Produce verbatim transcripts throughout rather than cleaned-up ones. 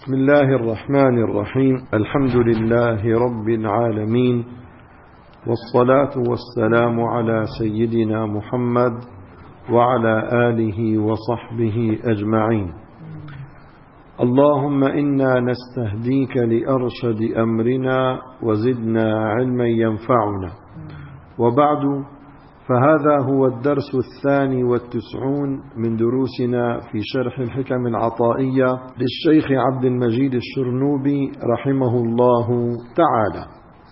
بسم الله الرحمن الرحيم. الحمد لله رب العالمين، والصلاة والسلام على سيدنا محمد وعلى آله وصحبه أجمعين. اللهم إنا نستهديك لأرشد أمرنا وزدنا علما ينفعنا. وبعد، فهذا هو الدرس الثاني والتسعون من دروسنا في شرح الحكم العطائية للشيخ عبد المجيد الشرنوبي رحمه الله تعالى.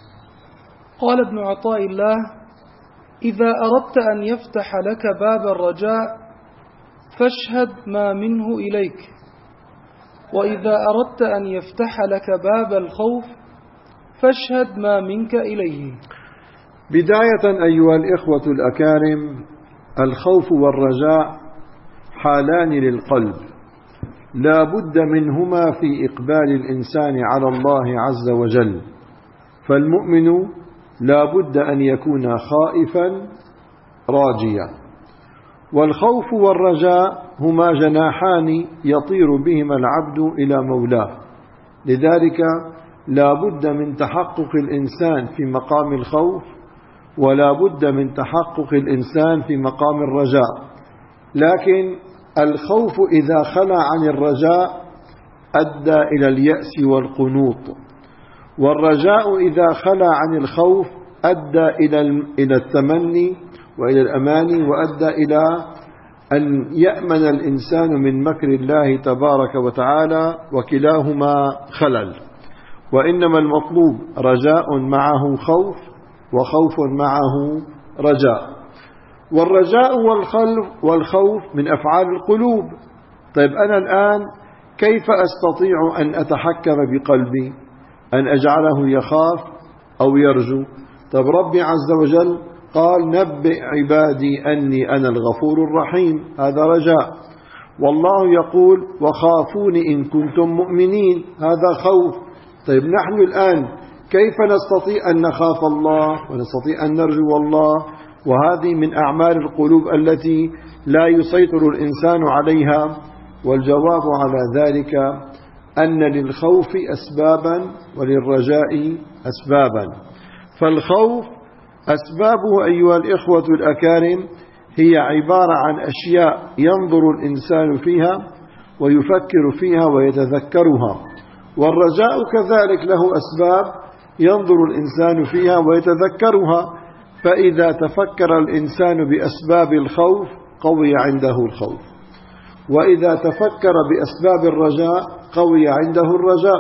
قال ابن عطاء الله: إذا أردت أن يفتح لك باب الرجاء فاشهد ما منه إليك، وإذا أردت أن يفتح لك باب الخوف فاشهد ما منك إليه. بداية أيها الإخوة الأكارم، الخوف والرجاء حالان للقلب لا بد منهما في إقبال الإنسان على الله عز وجل. فالمؤمن لا بد أن يكون خائفا راجيا، والخوف والرجاء هما جناحان يطير بهما العبد إلى مولاه. لذلك لا بد من تحقق الإنسان في مقام الخوف، ولا بد من تحقق الإنسان في مقام الرجاء. لكن الخوف إذا خلى عن الرجاء أدى إلى اليأس والقنوط، والرجاء إذا خلى عن الخوف أدى إلى التمني وإلى الأمان، وأدى إلى أن يأمن الإنسان من مكر الله تبارك وتعالى، وكلاهما خلل. وإنما المطلوب رجاء معه خوف، وخوف معه رجاء. والرجاء والخوف من أفعال القلوب. طيب أنا الآن كيف أستطيع أن أتحكم بقلبي، أن أجعله يخاف أو يرجو؟ طيب ربي عز وجل قال: نبئ عبادي أني أنا الغفور الرحيم، هذا رجاء. والله يقول: وخافوني إن كنتم مؤمنين، هذا خوف. طيب نحن الآن كيف نستطيع أن نخاف الله ونستطيع أن نرجو الله؟ وهذه من أعمال القلوب التي لا يسيطر الإنسان عليها. والجواب على ذلك أن للخوف أسبابا وللرجاء أسبابا. فالخوف أسبابه أيها الإخوة الأكارم هي عبارة عن أشياء ينظر الإنسان فيها ويفكر فيها ويتذكرها. والرجاء كذلك له أسباب ينظر الإنسان فيها ويتذكرها. فإذا تفكر الإنسان بأسباب الخوف قوي عنده الخوف، وإذا تفكر بأسباب الرجاء قوي عنده الرجاء.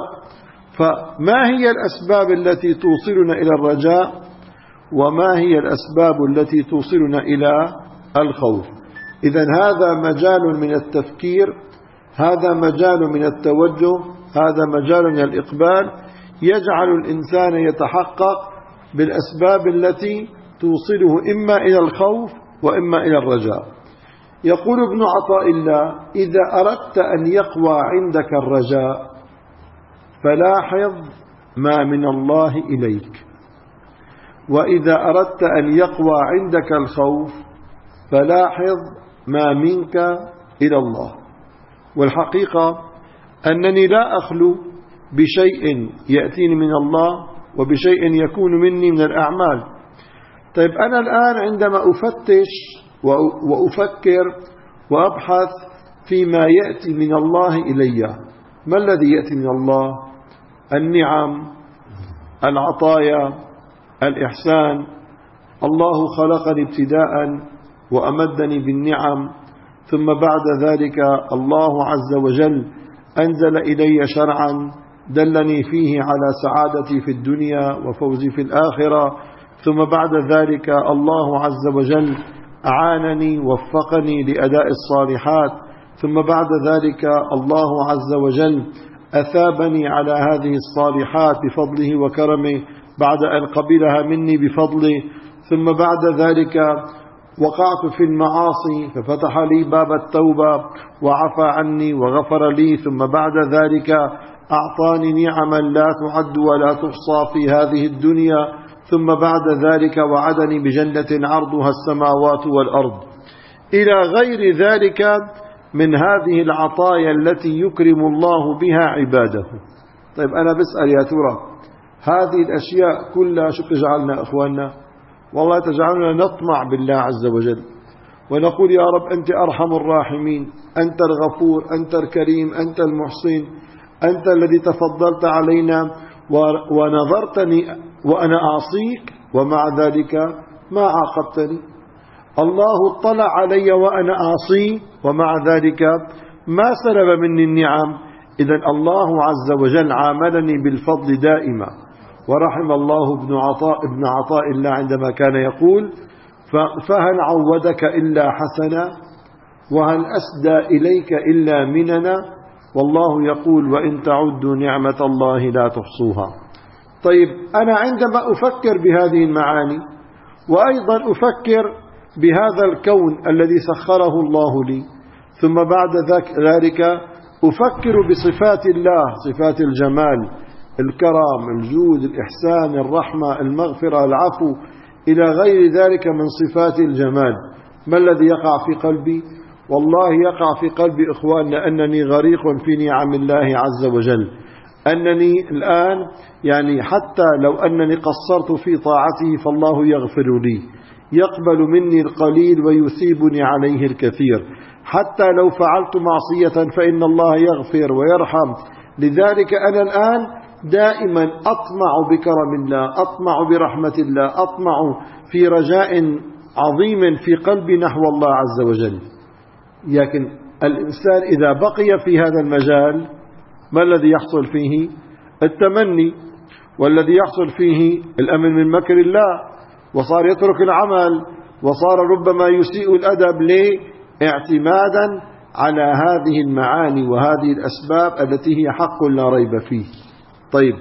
فما هي الأسباب التي توصلنا إلى الرجاء، وما هي الأسباب التي توصلنا إلى الخوف؟ إذن هذا مجال من التفكير، هذا مجال من التوجه، هذا مجال من الإقبال، يجعل الإنسان يتحقق بالأسباب التي توصله إما إلى الخوف وإما إلى الرجاء. يقول ابن عطاء الله: إذا أردت أن يقوى عندك الرجاء فلاحظ ما من الله إليك، وإذا أردت أن يقوى عندك الخوف فلاحظ ما منك إلى الله. والحقيقة أنني لا أخلو بشيء يأتيني من الله وبشيء يكون مني من الأعمال. طيب أنا الآن عندما أفتش وأفكر وأبحث فيما يأتي من الله إلي، ما الذي يأتي من الله؟ النعم، العطايا، الإحسان. الله خلقني ابتداء وأمدني بالنعم، ثم بعد ذلك الله عز وجل أنزل إلي شرعا دلني فيه على سعادتي في الدنيا وفوزي في الآخرة. ثم بعد ذلك الله عز وجل أعانني وفقني لأداء الصالحات. ثم بعد ذلك الله عز وجل أثابني على هذه الصالحات بفضله وكرمه بعد أن قبلها مني بفضله. ثم بعد ذلك وقعت في المعاصي ففتح لي باب التوبة وعفى عني وغفر لي. ثم بعد ذلك أعطاني نعما لا تعد ولا تحصى في هذه الدنيا. ثم بعد ذلك وعدني بجنة عرضها السماوات والأرض، إلى غير ذلك من هذه العطايا التي يكرم الله بها عباده. طيب أنا بسأل يا ترى هذه الأشياء كلها شو تجعلنا إخواننا؟ والله تجعلنا نطمع بالله عز وجل ونقول يا رب أنت أرحم الراحمين، أنت الغفور، أنت الكريم، أنت المحسن، أنت الذي تفضلت علينا ونظرتني وأنا أعصيك ومع ذلك ما عاقبتني. الله اطلع علي وأنا أعصيه ومع ذلك ما سلب مني النعم. إذن الله عز وجل عاملني بالفضل دائما. ورحم الله ابن عطاء, ابن عطاء الله عندما كان يقول فهل عودك إلا حسنا وهل أسدى إليك إلا مننا، والله يقول وإن تعدوا نعمة الله لا تحصوها. طيب أنا عندما أفكر بهذه المعاني وأيضا أفكر بهذا الكون الذي سخره الله لي، ثم بعد ذلك أفكر بصفات الله، صفات الجمال، الكرم، الجود، الإحسان، الرحمة، المغفرة، العفو إلى غير ذلك من صفات الجمال، ما الذي يقع في قلبي؟ والله يقع في قلبي إخواننا أنني غريق في نعم الله عز وجل، أنني الآن يعني حتى لو أنني قصرت في طاعته فالله يغفر لي، يقبل مني القليل ويثيبني عليه الكثير، حتى لو فعلت معصية فإن الله يغفر ويرحم. لذلك أنا الآن دائما أطمع بكرم الله، أطمع برحمة الله، أطمع في رجاء عظيم في قلبي نحو الله عز وجل. لكن الإنسان إذا بقي في هذا المجال ما الذي يحصل فيه؟ التمني، والذي يحصل فيه الأمن من مكر الله، وصار يترك العمل، وصار ربما يسيء الأدب ليه؟ اعتمادا على هذه المعاني وهذه الأسباب التي هي حق لا ريب فيه. طيب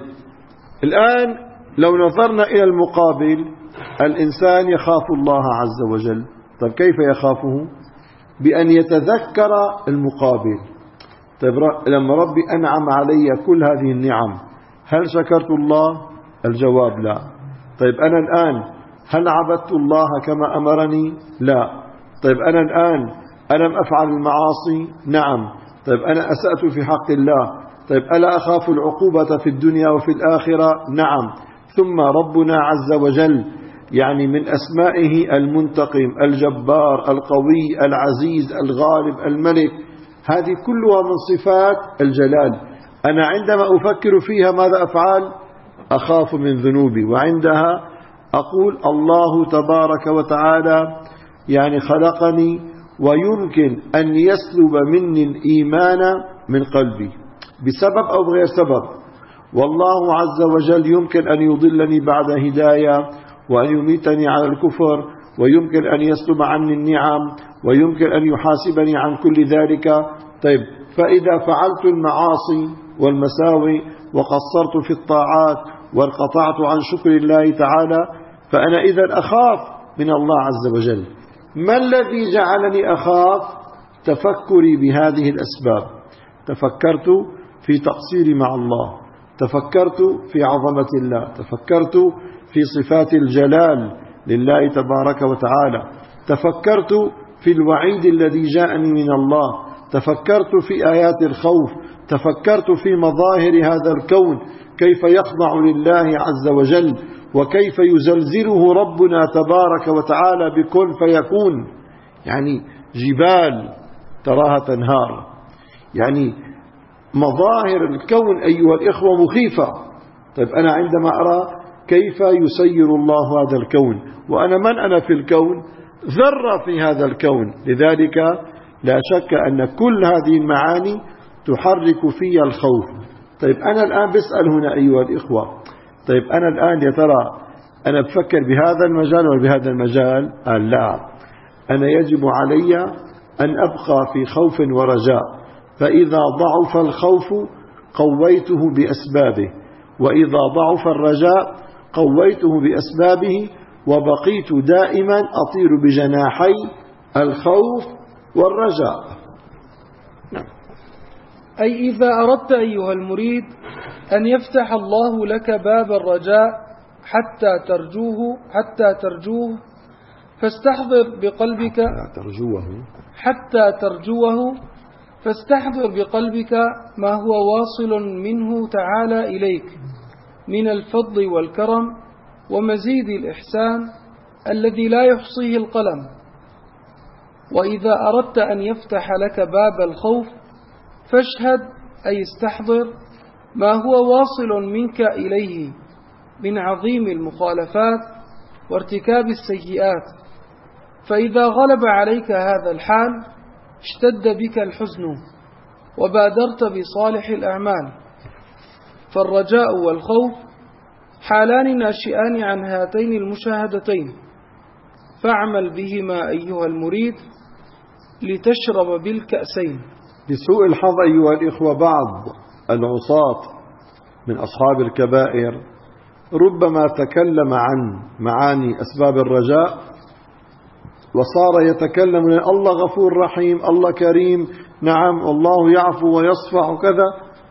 الآن لو نظرنا إلى المقابل، الإنسان يخاف الله عز وجل. طيب كيف يخافه؟ بأن يتذكر المقابل. طيب لما ربي أنعم علي كل هذه النعم هل شكرت الله؟ الجواب لا. طيب أنا الآن هل عبدت الله كما أمرني؟ لا. طيب أنا الآن ألم أفعل المعاصي؟ نعم. طيب أنا أسأت في حق الله؟ طيب ألا أخاف العقوبة في الدنيا وفي الآخرة؟ نعم. ثم ربنا عز وجل يعني من أسمائه المنتقم، الجبار، القوي، العزيز، الغالب، الملك، هذه كلها من صفات الجلال. أنا عندما أفكر فيها ماذا أفعل؟ أخاف من ذنوبي، وعندها أقول الله تبارك وتعالى يعني خلقني ويمكن أن يسلب مني الإيمان من قلبي بسبب أو بغير سبب، والله عز وجل يمكن أن يضلني بعد هداية، وأن يميتني على الكفر، ويمكن أن يسلب عني النعم، ويمكن أن يحاسبني عن كل ذلك. طيب فإذا فعلت المعاصي والمساوي وقصرت في الطاعات وانقطعت عن شكر الله تعالى فأنا إذن أخاف من الله عز وجل. ما الذي جعلني أخاف؟ تفكري بهذه الأسباب. تفكرت في تقصيري مع الله، تفكرت في عظمة الله، تفكرت في صفات الجلال لله تبارك وتعالى، تفكرت في الوعيد الذي جاءني من الله، تفكرت في آيات الخوف، تفكرت في مظاهر هذا الكون كيف يخضع لله عز وجل، وكيف يزلزله ربنا تبارك وتعالى بكل فيكون. يعني جبال تراها تنهار، يعني مظاهر الكون أيها الإخوة مخيفة. طيب أنا عندما أرى كيف يسير الله هذا الكون، وأنا من أنا في الكون؟ ذرة في هذا الكون. لذلك لا شك أن كل هذه المعاني تحرك في الخوف. طيب أنا الآن بسأل هنا أيها الإخوة، طيب أنا الآن يا ترى أنا بفكر بهذا المجال ولا بهذا المجال؟ قال لا، أنا يجب علي أن أبقى في خوف ورجاء، فإذا ضعف الخوف قويته بأسبابه، وإذا ضعف الرجاء قويته بأسبابه، وبقيت دائما أطير بجناحي الخوف والرجاء. أي إذا أردت أيها المريد أن يفتح الله لك باب الرجاء حتى ترجوه حتى ترجوه فاستحضر بقلبك ترجوه حتى ترجوه فاستحضر بقلبك ما هو واصل منه تعالى إليك من الفضل والكرم ومزيد الإحسان الذي لا يحصيه القلم. وإذا أردت أن يفتح لك باب الخوف فاشهد أي استحضر ما هو واصل منك إليه من عظيم المخالفات وارتكاب السيئات، فإذا غلب عليك هذا الحال اشتد بك الحزن وبادرت بصالح الأعمال. فالرجاء والخوف حالان ناشئان عن هاتين المشاهدتين، فاعمل بهما أيها المريد لتشرب بالكأسين. لسوء الحظ أيها الإخوة بعض العصاة من أصحاب الكبائر ربما تكلم عن معاني أسباب الرجاء وصار يتكلم عن الله غفور رحيم، الله كريم، نعم الله يعفو ويصفح وكذا،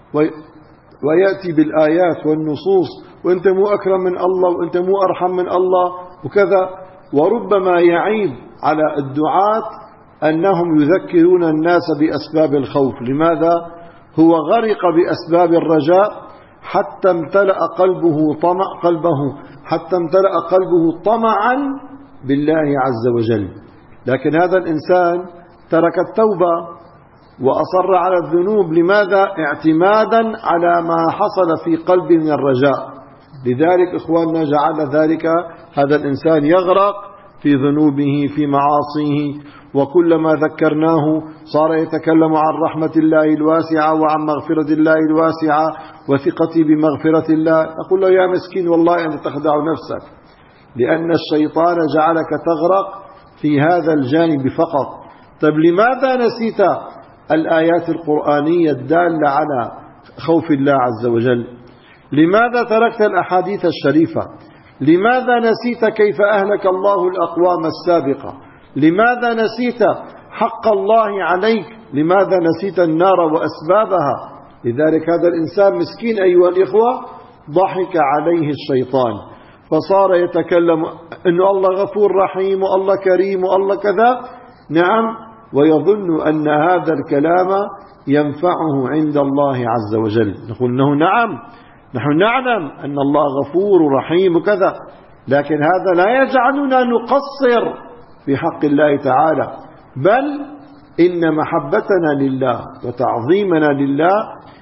ويأتي بالآيات والنصوص وأنت مو أكرم من الله وأنت مو أرحم من الله وكذا. وربما يعيب على الدعاة أنهم يذكرون الناس بأسباب الخوف. لماذا؟ هو غرق بأسباب الرجاء حتى امتلأ قلبه طمع قلبه حتى امتلأ قلبه طمعا بالله عز وجل. لكن هذا الإنسان ترك التوبة وأصر على الذنوب. لماذا؟ اعتمادا على ما حصل في قلبه من الرجاء. لذلك إخواننا جعل ذلك هذا الإنسان يغرق في ذنوبه في معاصيه، وكلما ذكرناه صار يتكلم عن رحمة الله الواسعة وعن مغفرة الله الواسعة وثقتي بمغفرة الله. أقول له يا مسكين والله أنت تخدع نفسك، لأن الشيطان جعلك تغرق في هذا الجانب فقط. طيب لماذا نسيت الآيات القرآنية الدالة على خوف الله عز وجل؟ لماذا تركت الأحاديث الشريفة؟ لماذا نسيت كيف أهلك الله الأقوام السابقة؟ لماذا نسيت حق الله عليك؟ لماذا نسيت النار وأسبابها؟ لذلك هذا الإنسان مسكين أيها الإخوة ضحك عليه الشيطان، فصار يتكلم أن الله غفور رحيم والله كريم والله كذا، نعم، ويظن أن هذا الكلام ينفعه عند الله عز وجل. نقول أنه نعم، نحن نعلم أن الله غفور رحيم وكذا، لكن هذا لا يجعلنا نقصر في حق الله تعالى، بل إن محبتنا لله وتعظيمنا لله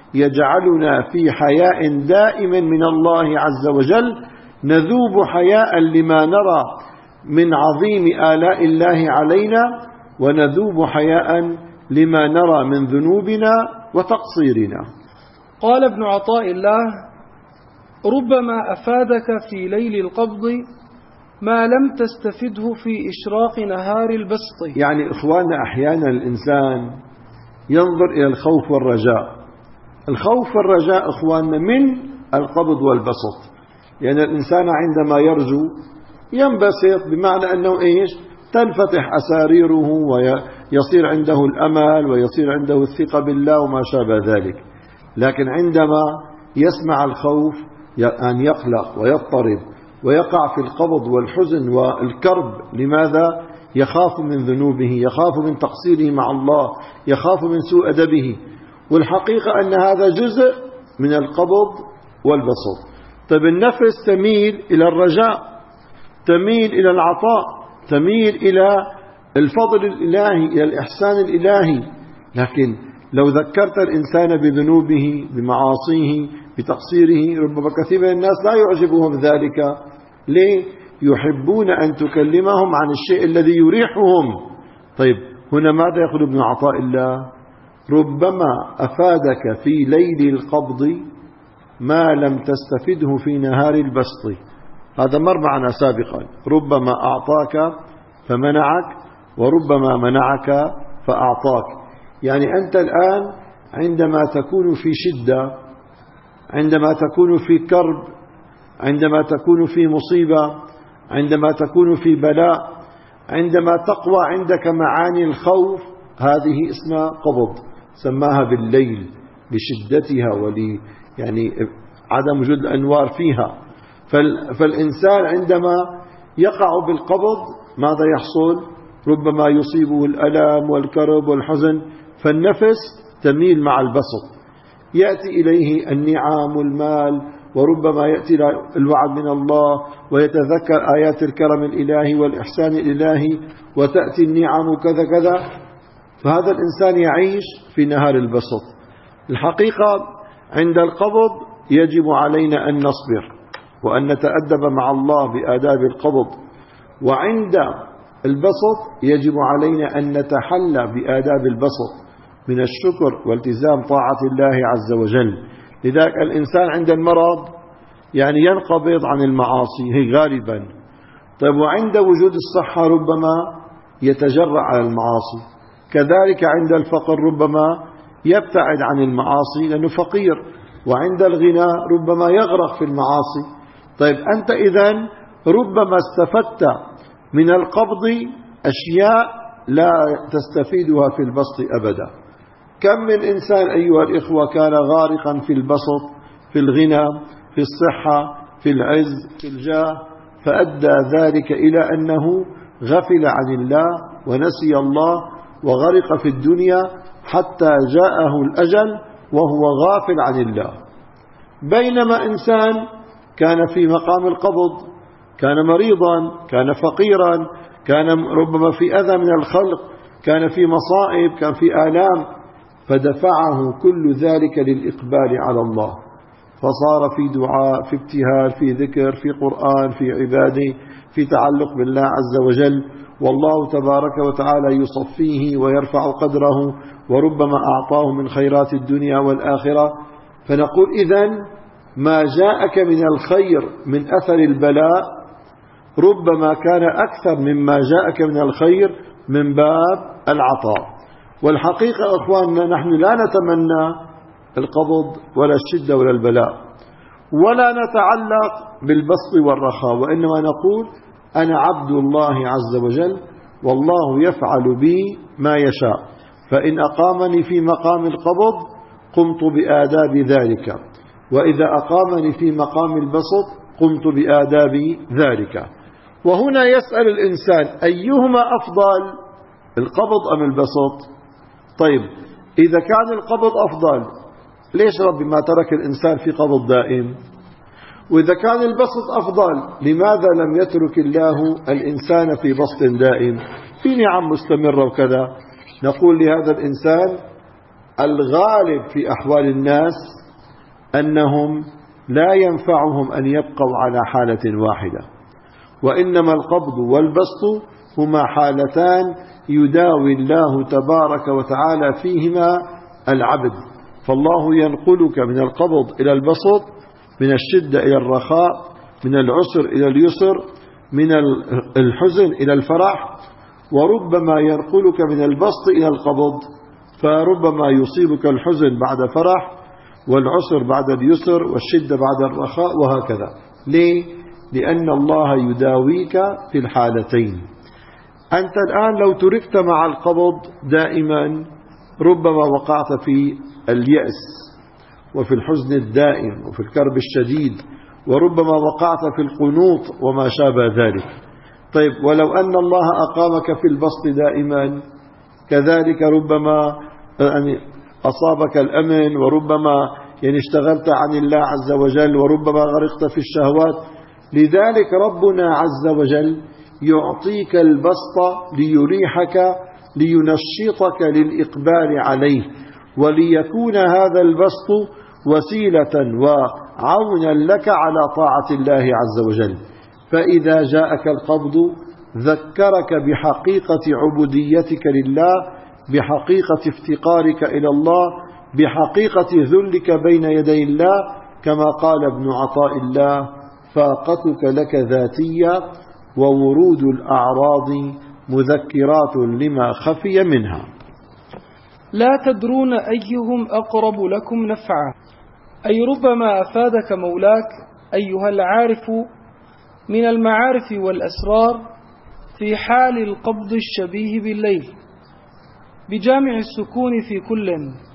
يجعلنا في حياء دائم من الله عز وجل، نذوب حياء لما نرى من عظيم آلاء الله علينا، ونذوب حياء لما نرى من ذنوبنا وتقصيرنا. قال ابن عطاء الله: ربما أفادك في ليل القبض ما لم تستفده في إشراق نهار البسط. يعني إخواننا أحيانا الإنسان ينظر إلى الخوف والرجاء. الخوف والرجاء إخواننا من القبض والبسط. يعني الإنسان عندما يرجو ينبسط، بمعنى أنه إيش؟ تنفتح أساريره ويصير عنده الأمل ويصير عنده الثقة بالله وما شابه ذلك. لكن عندما يسمع الخوف أن يقلق ويضطرب ويقع في القبض والحزن والكرب. لماذا؟ يخاف من ذنوبه، يخاف من تقصيره مع الله، يخاف من سوء أدبه. والحقيقة أن هذا جزء من القبض والبسط. طيب النفس تميل إلى الرجاء، تميل إلى العطاء، تميل إلى الفضل الإلهي، إلى الإحسان الإلهي. لكن لو ذكرت الإنسان بذنوبه بمعاصيه بتقصيره، ربما كثير من الناس لا يعجبهم ذلك. ليه؟ يحبون أن تكلمهم عن الشيء الذي يريحهم. طيب هنا ماذا يقول ابن عطاء الله؟ ربما أفادك في ليل القبض ما لم تستفده في نهار البسط. هذا مر معنا سابقا. ربما أعطاك فمنعك، وربما منعك فأعطاك. يعني أنت الآن عندما تكون في شدة، عندما تكون في كرب، عندما تكون في مصيبة، عندما تكون في بلاء، عندما تقوى عندك معاني الخوف، هذه اسمها قبض، سماها بالليل لشدتها ول يعني عدم وجود الأنوار فيها. فالإنسان عندما يقع بالقبض ماذا يحصل؟ ربما يصيبه الألم والكرب والحزن، فالنفس تميل مع البسط، يأتي إليه النعم والمال، وربما يأتي الوعد من الله ويتذكر آيات الكرم الإلهي والإحسان الإلهي وتأتي النعم كذا كذا، فهذا الإنسان يعيش في نهار البسط. الحقيقة عند القبض يجب علينا أن نصبر وأن نتأدب مع الله بآداب القبض، وعند البسط يجب علينا أن نتحلى بآداب البسط من الشكر والتزام طاعة الله عز وجل. لذلك الإنسان عند المرض يعني ينقبض عن المعاصي هي غالبا. طيب وعند وجود الصحة ربما يتجرأ على المعاصي، كذلك عند الفقر ربما يبتعد عن المعاصي لأنه فقير، وعند الغنى ربما يغرق في المعاصي. طيب أنت إذن ربما استفدت من القبض أشياء لا تستفيدها في البسط أبدا. كم من إنسان أيها الإخوة كان غارقا في البسط، في الغنى، في الصحة، في العز، في الجاه، فأدى ذلك إلى أنه غفل عن الله ونسي الله وغرق في الدنيا حتى جاءه الأجل وهو غافل عن الله. بينما إنسان كان في مقام القبض، كان مريضا، كان فقيرا، كان ربما في أذى من الخلق، كان في مصائب، كان في آلام، فدفعه كل ذلك للإقبال على الله، فصار في دعاء، في ابتهال، في ذكر، في قرآن، في عبادة، في تعلق بالله عز وجل، والله تبارك وتعالى يصفيه ويرفع قدره وربما أعطاه من خيرات الدنيا والآخرة. فنقول إذن ما جاءك من الخير من أثر البلاء ربما كان أكثر مما جاءك من الخير من باب العطاء. والحقيقة أخواننا نحن لا نتمنى القبض ولا الشدة ولا البلاء، ولا نتعلق بالبسط والرخاء، وإنما نقول أنا عبد الله عز وجل والله يفعل بي ما يشاء، فإن أقامني في مقام القبض قمت بآداب ذلك، وإذا أقامني في مقام البسط قمت بآداب ذلك. وهنا يسأل الإنسان أيهما أفضل، القبض أم البسط؟ طيب إذا كان القبض أفضل ليش ربي ما ترك الإنسان في قبض دائم؟ وإذا كان البسط أفضل لماذا لم يترك الله الإنسان في بسط دائم؟ في نعم مستمرة وكذا. نقول لهذا الإنسان الغالب في أحوال الناس أنهم لا ينفعهم أن يبقوا على حالة واحدة، وإنما القبض والبسط هما حالتان يداوي الله تبارك وتعالى فيهما العبد. فالله ينقلك من القبض إلى البسط، من الشدة إلى الرخاء، من العسر إلى اليسر، من الحزن إلى الفرح، وربما ينقلك من البسط إلى القبض، فربما يصيبك الحزن بعد فرح، والعسر بعد اليسر، والشدة بعد الرخاء، وهكذا. ليه؟ لأن الله يداويك في الحالتين. أنت الآن لو تركت مع القبض دائما ربما وقعت في اليأس وفي الحزن الدائم وفي الكرب الشديد، وربما وقعت في القنوط وما شابه ذلك. طيب ولو أن الله أقامك في البسط دائما كذلك ربما يعني أصابك الأمن، وربما يعني اشتغلت عن الله عز وجل، وربما غرقت في الشهوات. لذلك ربنا عز وجل يعطيك البسط ليريحك، لينشطك للإقبال عليه، وليكون هذا البسط وسيلة وعونا لك على طاعة الله عز وجل. فإذا جاءك القبض ذكرك بحقيقة عبوديتك لله، بحقيقة افتقارك إلى الله، بحقيقة ذلك بين يدي الله، كما قال ابن عطاء الله: فاقتك لك ذاتية وورود الأعراض مذكرات لما خفي منها. لا تدرون أيهم أقرب لكم نفعا، أي ربما أفادك مولاك أيها العارف من المعارف والأسرار في حال القبض الشبيه بالليل بجامع السكون في كل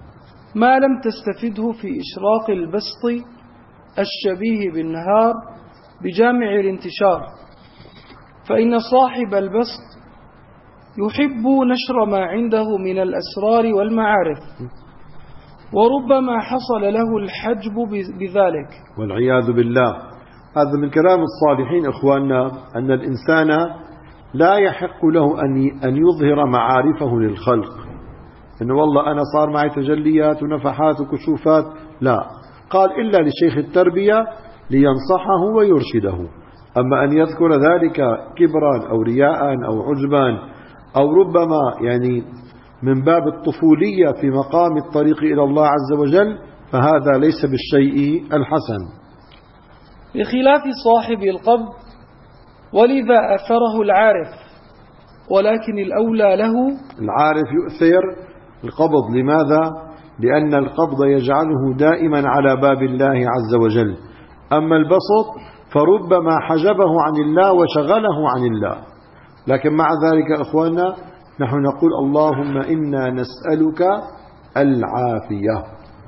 ما لم تستفده في إشراق البسط الشبيه بالنهار بجامع الانتشار. فإن صاحب البسط يحب نشر ما عنده من الأسرار والمعارف، وربما حصل له الحجب بذلك والعياذ بالله. هذا من كلام الصالحين إخواننا، أن الإنسان لا يحق له أن يظهر معارفه للخلق، إنه والله أنا صار معي تجليات ونفحات وكشوفات، لا، قال إلا لشيخ التربية لينصحه ويرشده. أما أن يذكر ذلك كبرا أو رياء أو عجبا أو ربما يعني من باب الطفولية في مقام الطريق إلى الله عز وجل، فهذا ليس بالشيء الحسن، بخلاف صاحب القبض، ولذا أثره العارف، ولكن الأولى له. العارف يؤثر القبض، لماذا؟ لأن القبض يجعله دائما على باب الله عز وجل، أما البسط فربما حجبه عن الله وشغله عن الله. لكن مع ذلك أخواننا نحن نقول اللهم إنا نسألك العافية.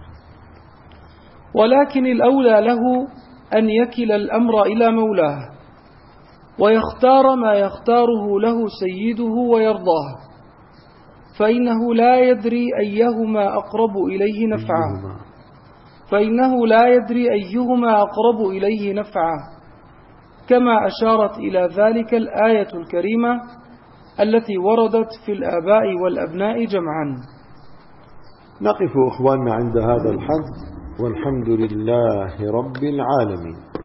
ولكن الأولى له أن يكل الأمر إلى مولاه، ويختار ما يختاره له سيده ويرضاه، فإنه لا يدري أيهما أقرب إليه نفعه فإنه لا يدري أيهما أقرب إليه نفعه كما أشارت إلى ذلك الآية الكريمة التي وردت في الآباء والأبناء جمعا. نقف أخواننا عند هذا الحد، والحمد لله رب العالمين.